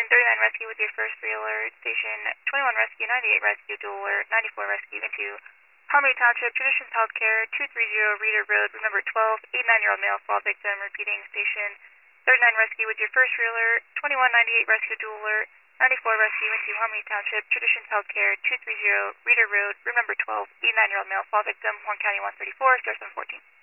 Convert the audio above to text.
Station 39 Rescue with your first free alert. Station 21 Rescue, 98 Rescue, dual alert, 94 Rescue into Harmony Township, Traditions Healthcare, 230 Reader Road, room number 12, 89-year-old male fall victim. Repeating, Station 39 Rescue with your first free alert. 2198 Rescue, dual alert, 94 Rescue into Harmony Township, Traditions Healthcare, 230 Reader Road, room number 12, 89-year-old male fall victim, Horn County 134, star 714.